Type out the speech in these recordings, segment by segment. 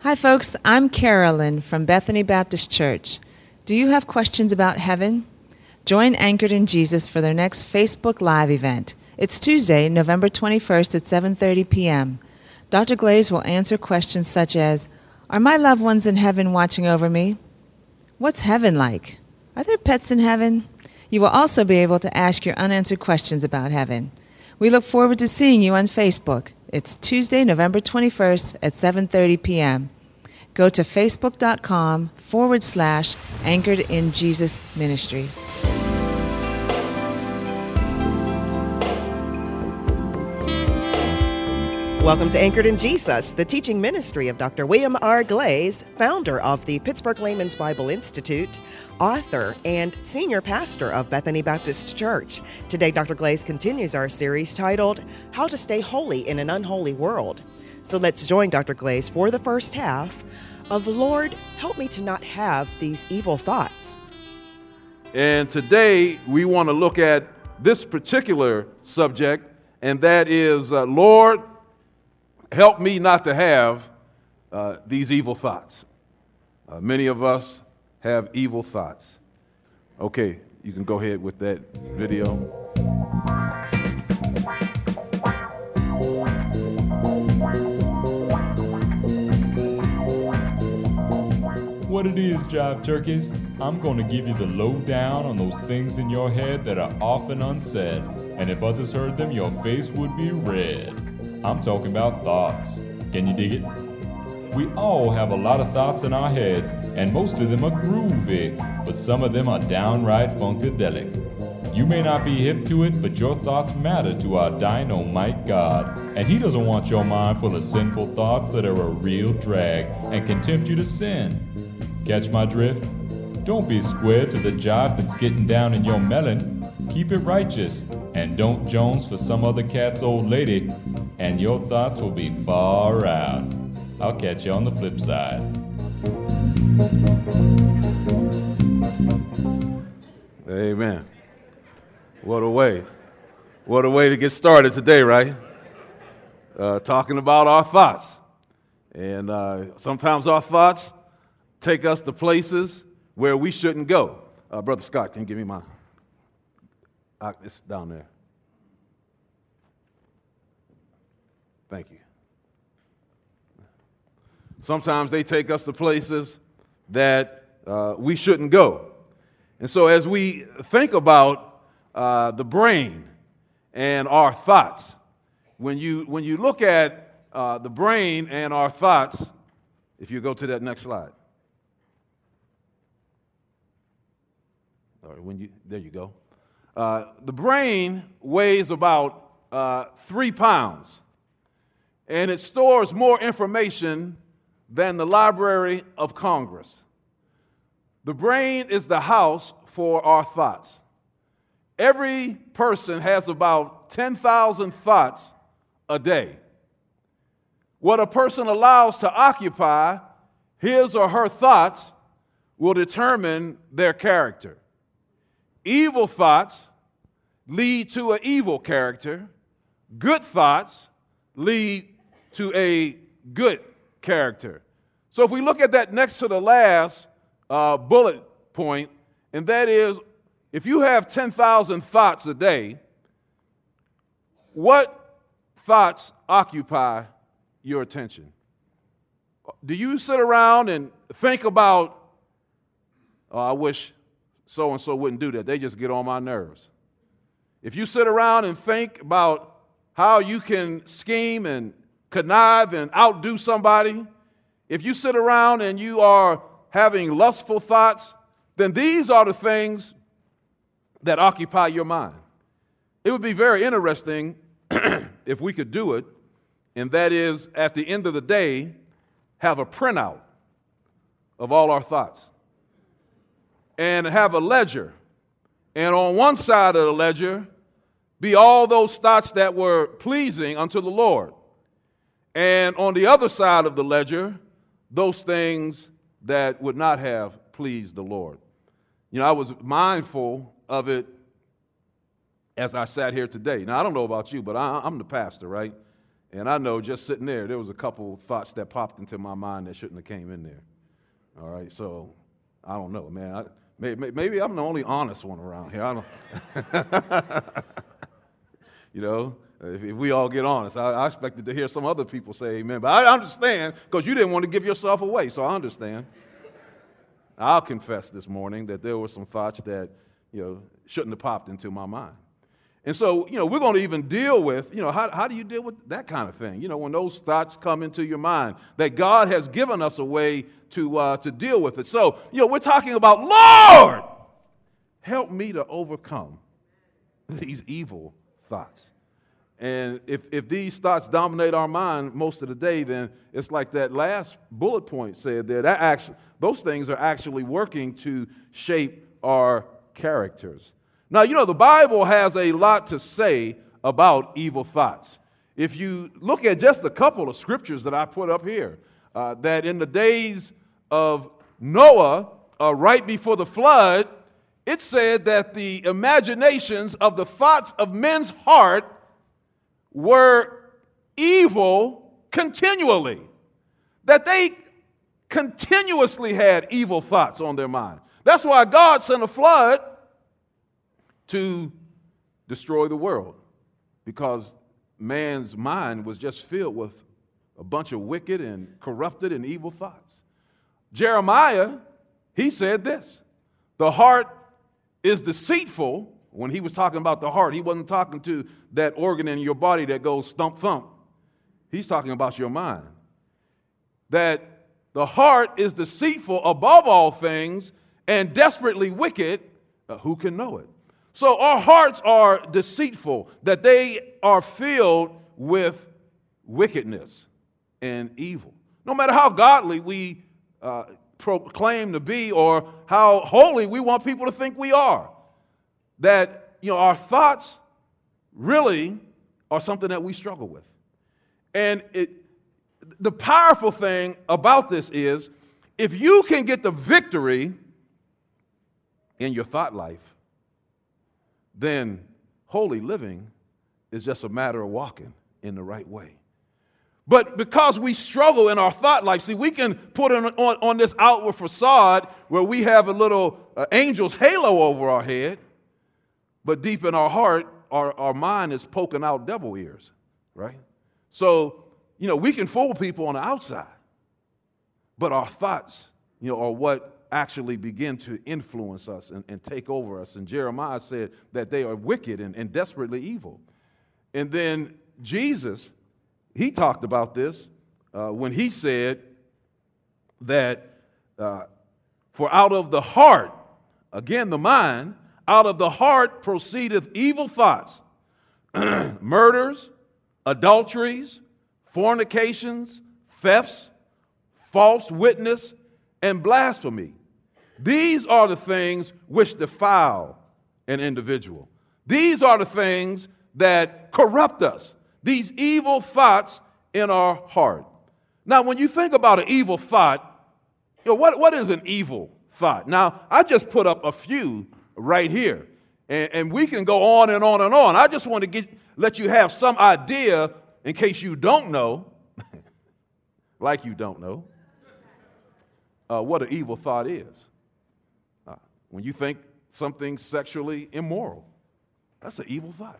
Hi, folks. I'm Carolyn from Bethany Baptist Church. Do you have questions about heaven? Join Anchored in Jesus for their next Facebook Live event. It's Tuesday, November 21st at 7:30 p.m. Dr. Glaze will answer questions such as, are my loved ones in heaven watching over me? What's heaven like? Are there pets in heaven? You will also be able to ask your unanswered questions about heaven. We look forward to seeing you on Facebook. It's Tuesday, November 21st at 7:30 p.m. Go to facebook.com/Anchored in Jesus Ministries. Welcome to Anchored in Jesus, the teaching ministry of Dr. William R. Glaze, founder of the Pittsburgh Layman's Bible Institute, author, and senior pastor of Bethany Baptist Church. Today, Dr. Glaze continues our series titled, How to Stay Holy in an Unholy World. So let's join Dr. Glaze for the first half of Lord, help me to not have these evil thoughts. And today, we want to look at this particular subject, and that is, Lord, help me not to have these evil thoughts. Many of us have evil thoughts. Okay, you can go ahead with that video. What it is, Jive Turkeys, I'm going to give you the lowdown on those things in your head that are often unsaid, and if others heard them, your face would be red. I'm talking about thoughts. Can you dig it? We all have a lot of thoughts in our heads, and most of them are groovy, but some of them are downright funkadelic. You may not be hip to it, but your thoughts matter to our dynamite God, and He doesn't want your mind full of sinful thoughts that are a real drag and can tempt you to sin. Catch my drift? Don't be square to the jive that's getting down in your melon. Keep it righteous, and don't Jones for some other cat's old lady, and your thoughts will be far out. I'll catch you on the flip side. Amen. What a way. What a way to get started today, right? Talking about our thoughts. And sometimes our thoughts take us to places where we shouldn't go. Brother Scott, can you give me mine? It's down there. Thank you. Sometimes they take us to places that we shouldn't go. And so as we think about the brain and our thoughts, when you look at the brain and our thoughts, if you go to that next slide. All right, there you go. The brain weighs about 3 pounds, and it stores more information than the Library of Congress. The brain is the house for our thoughts. Every person has about 10,000 thoughts a day. What a person allows to occupy his or her thoughts will determine their character. Evil thoughts lead to an evil character. Good thoughts lead to a good character. So if we look at that next to the last bullet point, and that is, if you have 10,000 thoughts a day, what thoughts occupy your attention? Do you sit around and think about, oh, I wish so-and-so wouldn't do that. They just get on my nerves. If you sit around and think about how you can scheme and connive and outdo somebody, if you sit around and you are having lustful thoughts, then these are the things that occupy your mind. It would be very interesting if we could do it, and that is, at the end of the day, have a printout of all our thoughts. And have a ledger. And on one side of the ledger be all those thoughts that were pleasing unto the Lord. And on the other side of the ledger, those things that would not have pleased the Lord. You know, I was mindful of it as I sat here today. Now, I don't know about you, but I'm the pastor, right? And I know just sitting there was a couple thoughts that popped into my mind that shouldn't have came in there. All right, so I don't know, man. Maybe I'm the only honest one around here. I don't. You know, if we all get honest, I expected to hear some other people say amen. But I understand because you didn't want to give yourself away, so I understand. I'll confess this morning that there were some thoughts that, shouldn't have popped into my mind. And so, we're going to even deal with, how do you deal with that kind of thing? When those thoughts come into your mind, that God has given us a way to deal with it. So, we're talking about, Lord, help me to overcome these evil thoughts. And if these thoughts dominate our mind most of the day, then it's like that last bullet point said there, those things are actually working to shape our characters. Now, the Bible has a lot to say about evil thoughts. If you look at just a couple of scriptures that I put up here, that in the days of Noah, right before the flood, it said that the imaginations of the thoughts of men's heart were evil continually, that they continuously had evil thoughts on their mind. That's why God sent a flood to destroy the world, because man's mind was just filled with a bunch of wicked and corrupted and evil thoughts. Jeremiah, he said this, the heart is deceitful. When he was talking about the heart, he wasn't talking to that organ in your body that goes thump, thump. He's talking about your mind. That the heart is deceitful above all things and desperately wicked. Who can know it? So our hearts are deceitful, that they are filled with wickedness and evil. No matter how godly we proclaim to be or how holy we want people to think we are, that our thoughts really are something that we struggle with. And the powerful thing about this is, if you can get the victory in your thought life, then holy living is just a matter of walking in the right way. But because we struggle in our thought life, see, we can put on this outward facade where we have a little angel's halo over our head, but deep in our heart, our mind is poking out devil ears, right? So, we can fool people on the outside, but our thoughts, are what actually begin to influence us and take over us. And Jeremiah said that they are wicked and desperately evil. And then Jesus, he talked about this when he said that for out of the heart, again the mind, out of the heart proceedeth evil thoughts, murders, adulteries, fornications, thefts, false witness, and blasphemy. These are the things which defile an individual. These are the things that corrupt us. These evil thoughts in our heart. Now, when you think about an evil thought, what is an evil thought? Now, I just put up a few right here, and we can go on and on and on. I just want to let you have some idea in case you don't know, like you don't know, what an evil thought is. When you think something sexually immoral, that's an evil thought.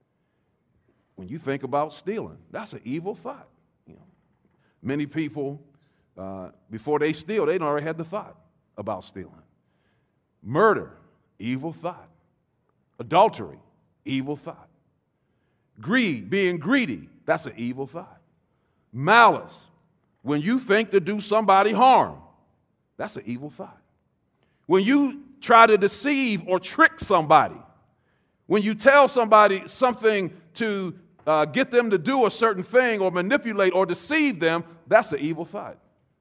When you think about stealing, that's an evil thought. Many people, before they steal, they already had the thought about stealing. Murder, evil thought. Adultery, evil thought. Greed, being greedy, that's an evil thought. Malice, when you think to do somebody harm, that's an evil thought. When you try to deceive or trick somebody, when you tell somebody something to get them to do a certain thing or manipulate or deceive them, that's an evil thought.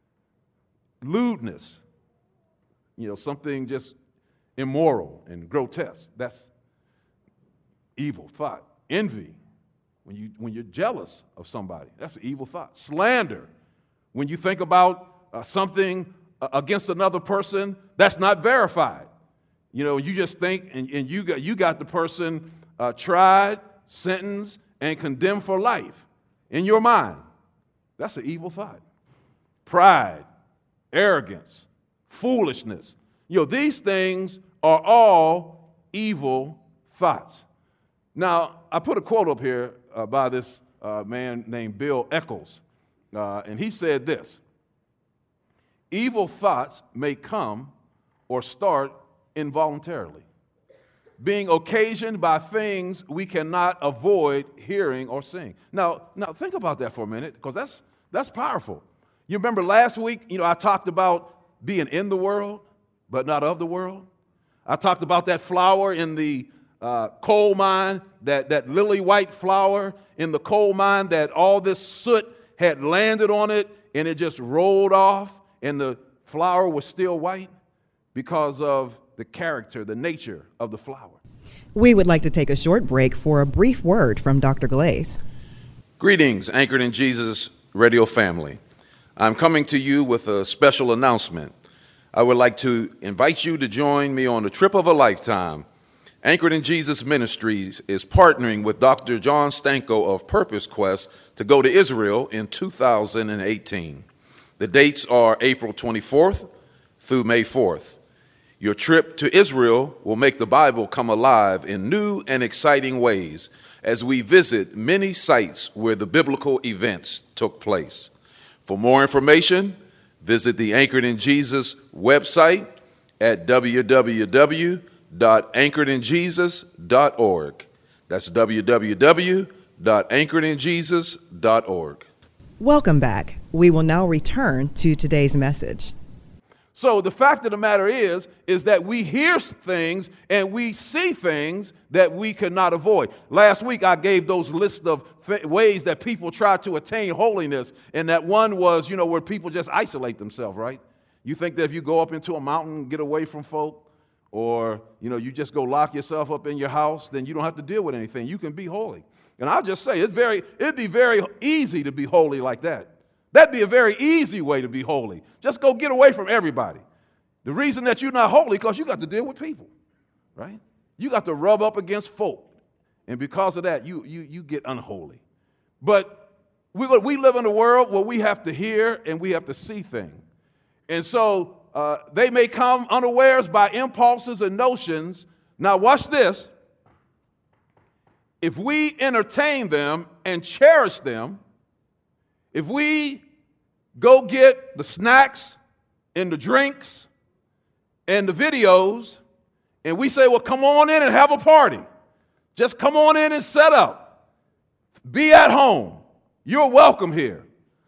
Lewdness, something just immoral and grotesque, that's evil thought. Envy, when you're jealous of somebody, that's an evil thought. Slander, when you think about something against another person that's not verified. You just think and you got the person tried, sentenced, and condemned for life. in your mind, that's an evil thought. Pride, arrogance, foolishness. These things are all evil thoughts. Now, I put a quote up here by this man named Bill Eccles, and he said this: evil thoughts may come or start involuntarily, being occasioned by things we cannot avoid hearing or seeing. Now think about that for a minute, because that's powerful. You remember last week, I talked about being in the world, but not of the world. I talked about that flower in the coal mine, that lily white flower in the coal mine, that all this soot had landed on it and it just rolled off, and the flower was still white because of the character, the nature of the flower. We would like to take a short break for a brief word from Dr. Glaze. Greetings, Anchored in Jesus radio family. I'm coming to you with a special announcement. I would like to invite you to join me on the trip of a lifetime. Anchored in Jesus Ministries is partnering with Dr. John Stanko of Purpose Quest to go to Israel in 2018. The dates are April 24th through May 4th. Your trip to Israel will make the Bible come alive in new and exciting ways as we visit many sites where the biblical events took place. For more information, visit the Anchored in Jesus website at www.anchoredinjesus.org. That's www.anchoredinjesus.org. Welcome back. We will now return to today's message. So the fact of the matter is that we hear things and we see things that we cannot avoid. Last week I gave those lists of ways that people try to attain holiness, and that one was, where people just isolate themselves, right? You think that if you go up into a mountain and get away from folk, or, you just go lock yourself up in your house, then you don't have to deal with anything. You can be holy. And I'll just say, it'd be very easy to be holy like that. That'd be a very easy way to be holy. Just go get away from everybody. The reason that you're not holy is because you got to deal with people, right? You got to rub up against folk. And because of that, you get unholy. But we live in a world where we have to hear and we have to see things. And so they may come unawares by impulses and notions. Now watch this. If we entertain them and cherish them, if we go get the snacks and the drinks and the videos, and we say, well, come on in and have a party. Just come on in and set up. Be at home. You're welcome here.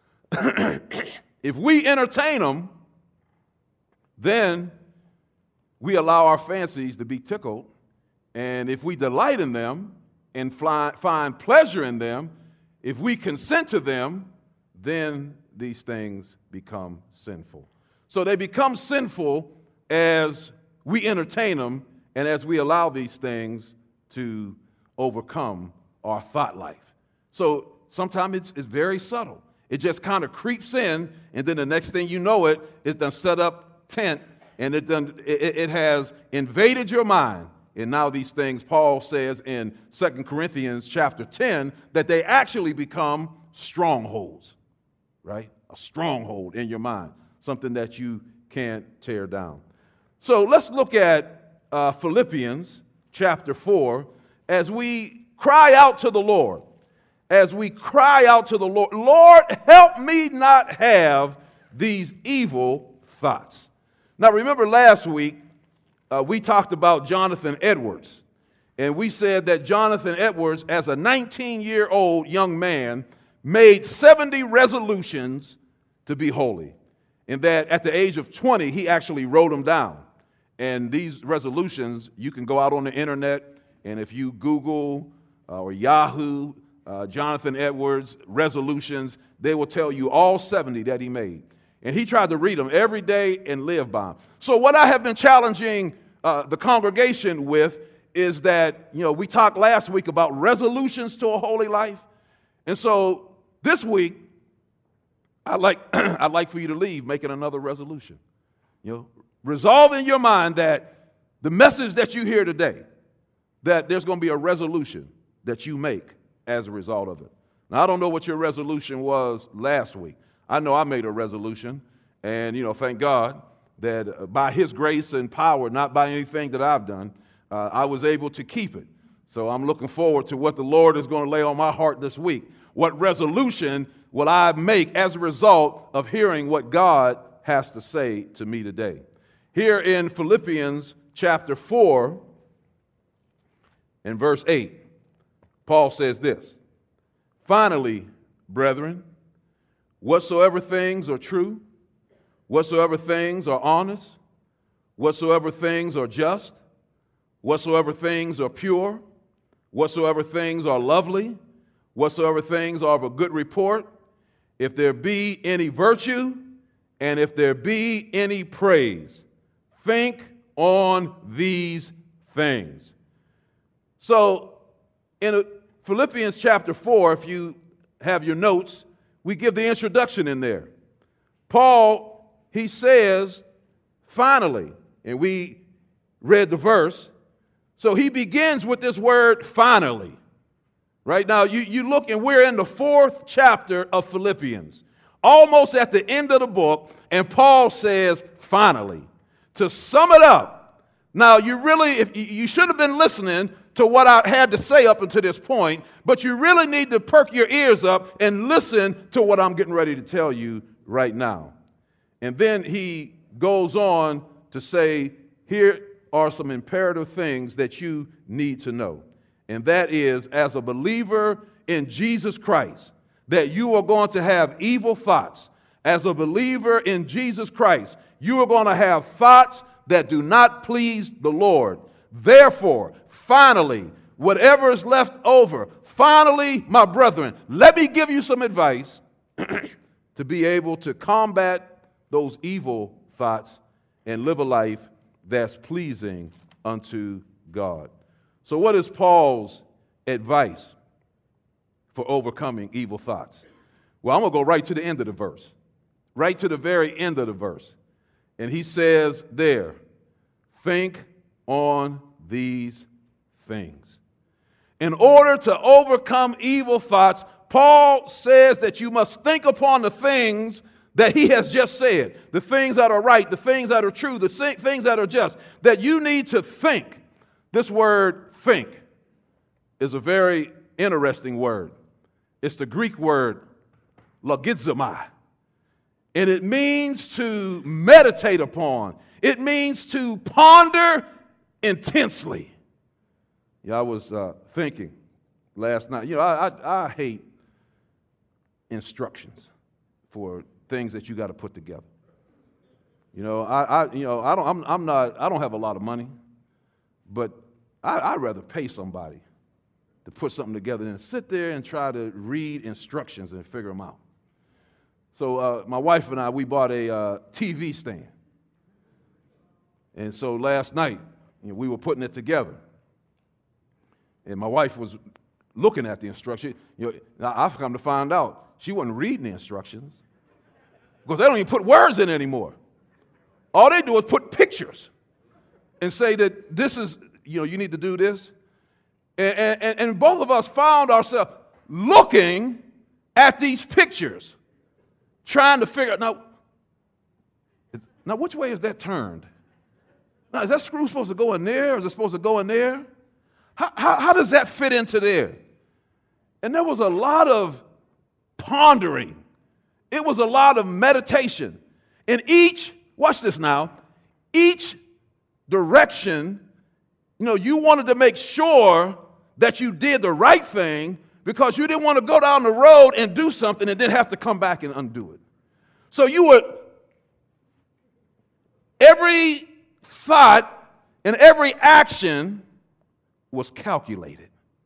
If we entertain them, then we allow our fancies to be tickled. And if we delight in them and find pleasure in them, if we consent to them, then these things become sinful. So they become sinful as we entertain them and as we allow these things to overcome our thought life. So sometimes it's very subtle. It just kind of creeps in, and then the next thing you know it's done set up tent, and it has invaded your mind. And now these things, Paul says in 2 Corinthians chapter 10, that they actually become strongholds. Right? A stronghold in your mind, something that you can't tear down. So let's look at Philippians chapter 4 as we cry out to the Lord. As we cry out to the Lord, Lord, help me not have these evil thoughts. Now remember last week we talked about Jonathan Edwards. And we said that Jonathan Edwards, as a 19-year-old young man, made 70 resolutions to be holy. And that at the age of 20, he actually wrote them down. And these resolutions, you can go out on the internet, and if you Google or Yahoo, Jonathan Edwards resolutions, they will tell you all 70 that he made. And he tried to read them every day and live by them. So what I have been challenging the congregation with is that, we talked last week about resolutions to a holy life. And so this week, I'd like for you to leave making another resolution. Resolve in your mind that the message that you hear today, that there's going to be a resolution that you make as a result of it. Now, I don't know what your resolution was last week. I know I made a resolution, and, thank God that by his grace and power, not by anything that I've done, I was able to keep it. So I'm looking forward to what the Lord is going to lay on my heart this week. What resolution will I make as a result of hearing what God has to say to me today? Here in Philippians chapter 4 and verse 8, Paul says this: "Finally, brethren, whatsoever things are true, whatsoever things are honest, whatsoever things are just, whatsoever things are pure, whatsoever things are lovely, whatsoever things are of a good report, if there be any virtue, and if there be any praise, think on these things." So in Philippians chapter 4, if you have your notes, we give the introduction in there. Paul, he says, finally, and we read the verse. So he begins with this word finally. Right now, you look, and we're in the 4th chapter of Philippians, almost at the end of the book, and Paul says finally. To sum it up, now you should have been listening to what I had to say up until this point, but you really need to perk your ears up and listen to what I'm getting ready to tell you right now. And then he goes on to say, here are some imperative things that you need to know. And that is, as a believer in Jesus Christ, that you are going to have evil thoughts. As a believer in Jesus Christ, you are going to have thoughts that do not please the Lord. Therefore, finally, whatever is left over, finally, my brethren, let me give you some advice to be able to combat those evil thoughts and live a life that's pleasing unto God. So what is Paul's advice for overcoming evil thoughts? Well, I'm going to go right to the end of the verse, right to the very end of the verse. And he says there, think on these things. In order to overcome evil thoughts, Paul says that you must think upon the things that he has just said, the things that are right, the things that are true, the things that are just, that you need to think. This word think is a very interesting word. It's the Greek word logizomai, and it means to meditate upon. It means to ponder intensely. Yeah, I was thinking last night. I hate instructions for things that you got to put together. I don't have a lot of money, but I'd rather pay somebody to put something together than sit there and try to read instructions and figure them out. So my wife and I, we bought a TV stand. And so last night, we were putting it together. And my wife was looking at the instructions. Now I've come to find out she wasn't reading the instructions because they don't even put words in anymore. All they do is put pictures and say that this is, you need to do this. And both of us found ourselves looking at these pictures, trying to figure out, now which way is that turned? Now, is that screw supposed to go in there, or is it supposed to go in there? How does that fit into there? And there was a lot of pondering. It was a lot of meditation. And watch this now, each direction, you wanted to make sure that you did the right thing because you didn't want to go down the road and do something and then have to come back and undo it. So every thought and every action was calculated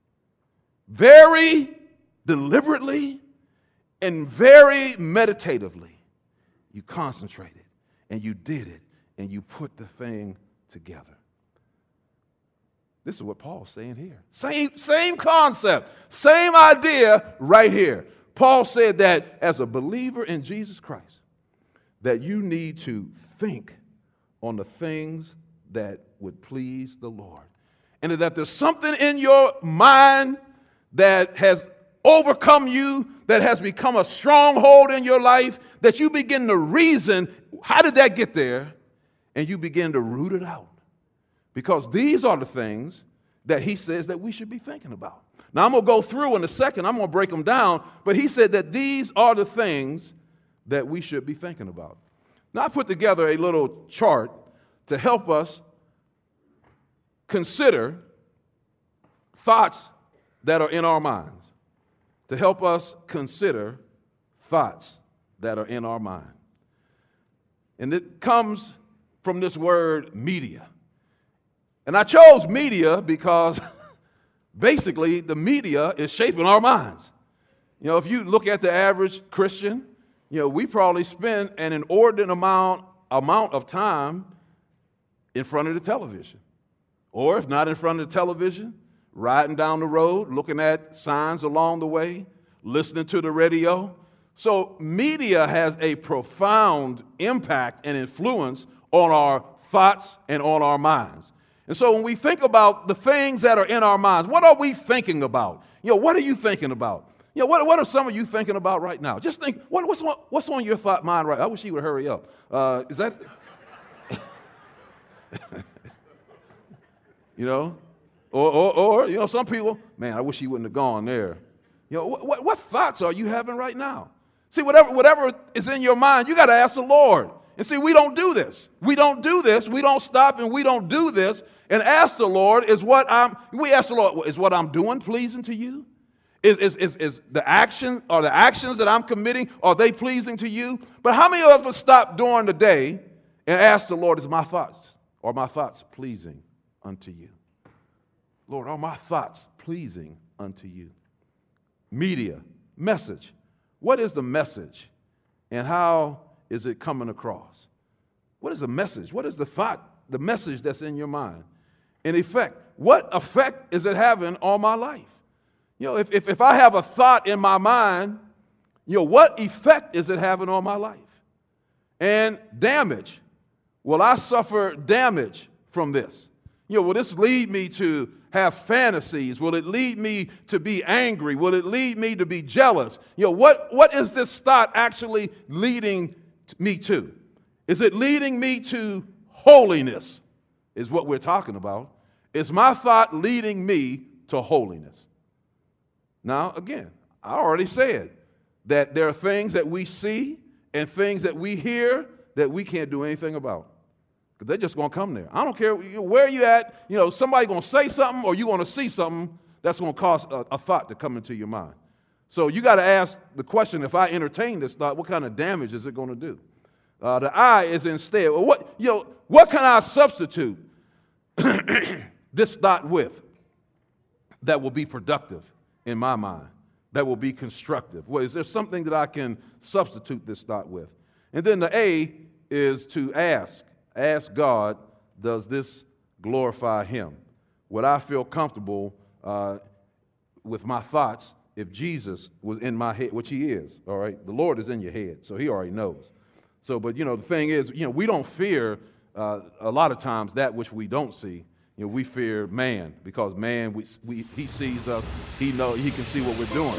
very deliberately and very meditatively. You concentrated and you did it and you put the thing together. This is what Paul's saying here. Same concept, same idea right here. Paul said that as a believer in Jesus Christ, that you need to think on the things that would please the Lord. And that there's something in your mind that has overcome you, that has become a stronghold in your life, that you begin to reason, how did that get there? And you begin to root it out. Because these are the things that he says that we should be thinking about. Now, I'm going to go through in a second. I'm going to break them down. But he said that these are the things that we should be thinking about. Now, I put together a little chart to help us consider thoughts that are in our minds. To help us consider thoughts that are in our mind. And it comes from this word media. And I chose media because basically the media is shaping our minds. You know, if you look at the average Christian, you know, we probably spend an inordinate amount of time in front of the television. Or if not in front of the television, riding down the road, looking at signs along the way, listening to the radio. So media has a profound impact and influence on our thoughts and on our minds. And so when we think about the things that are in our minds, what are we thinking about? You know, what are you thinking about? You know, what are some of you thinking about right now? Just think, what's on your thought mind right now? I wish you would hurry up. Is that... you know? Or, you know, some people, man, I wish he wouldn't have gone there. You know, what thoughts are you having right now? See, whatever is in your mind, you got to ask the Lord. And see, we don't do this. We don't do this. We don't stop and we don't do this and ask the Lord, is what I'm doing pleasing to you? Is the actions that I'm committing, are they pleasing to you? But how many of us stop during the day and ask the Lord, are my thoughts pleasing unto you? Lord, are my thoughts pleasing unto you? Media, message. What is the message and how is it coming across? What is the message? What is the thought, the message that's in your mind? In effect, what effect is it having on my life? You know, if I have a thought in my mind, you know, what effect is it having on my life? And damage. Will I suffer damage from this? You know, will this lead me to have fantasies? Will it lead me to be angry? Will it lead me to be jealous? You know, what is this thought actually leading me to? Is it leading me to holiness? Is what we're talking about. Is my thought leading me to holiness? Now, again, I already said that there are things that we see and things that we hear that we can't do anything about. Because they're just going to come there. I don't care where you at. You know, somebody going to say something or you going to see something that's going to cause a thought to come into your mind. So you got to ask the question, if I entertain this thought, what kind of damage is it going to do? The I is instead, well, what can I substitute this thought with that will be productive in my mind, that will be constructive? Well, is there something that I can substitute this thought with? And then the A is to ask. Ask God, does this glorify him? Would I feel comfortable with my thoughts if Jesus was in my head, which he is, all right? The Lord is in your head, so he already knows. So, but, you know, the thing is, you know, we don't fear a lot of times that which we don't see. You know, we fear man because man, he sees us, he can see what we're doing.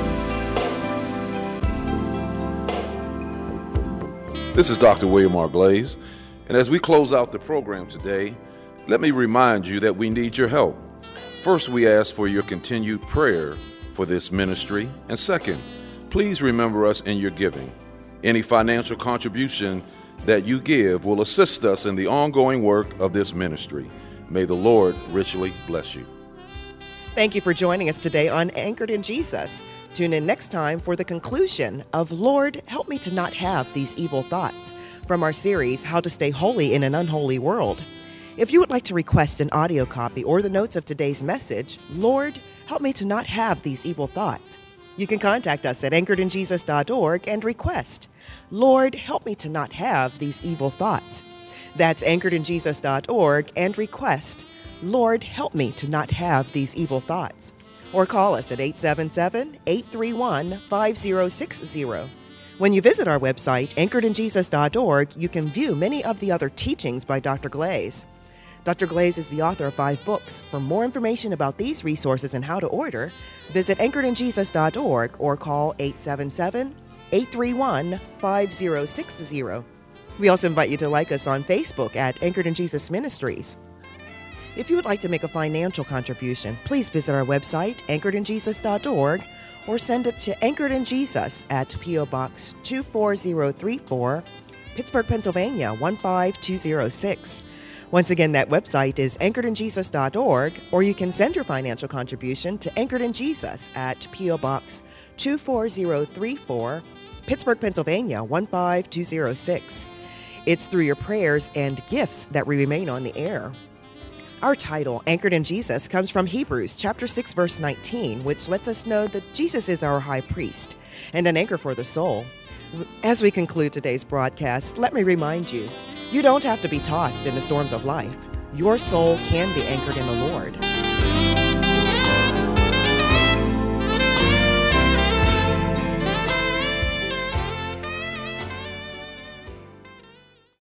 This is Dr. William R. Glaze. And as we close out the program today, let me remind you that we need your help. First, we ask for your continued prayer for this ministry. And second, please remember us in your giving. Any financial contribution that you give will assist us in the ongoing work of this ministry. May the Lord richly bless you. Thank you for joining us today on Anchored in Jesus. Tune in next time for the conclusion of Lord, Help Me to Not Have These Evil Thoughts from our series, How to Stay Holy in an Unholy World. If you would like to request an audio copy or the notes of today's message, Lord, Help Me to Not Have These Evil Thoughts, you can contact us at anchoredinjesus.org and request, Lord, Help Me to Not Have These Evil Thoughts. That's anchoredinjesus.org and request, Lord, Help Me to Not Have These Evil Thoughts. Or call us at 877-831-5060. When you visit our website, anchoredinjesus.org, you can view many of the other teachings by Dr. Glaze. Dr. Glaze is the author of 5 books. For more information about these resources and how to order, visit anchoredinjesus.org or call 877-831-5060. We also invite you to like us on Facebook at Anchored in Jesus Ministries. If you would like to make a financial contribution, please visit our website, anchoredinjesus.org, or send it to Anchored in Jesus at P.O. Box 24034, Pittsburgh, Pennsylvania 15206. Once again, that website is anchoredinjesus.org, or you can send your financial contribution to Anchored in Jesus at P.O. Box 24034, Pittsburgh, Pennsylvania 15206. It's through your prayers and gifts that we remain on the air. Our title, Anchored in Jesus, comes from Hebrews chapter 6, verse 19, which lets us know that Jesus is our high priest and an anchor for the soul. As we conclude today's broadcast, let me remind you, you don't have to be tossed in the storms of life. Your soul can be anchored in the Lord.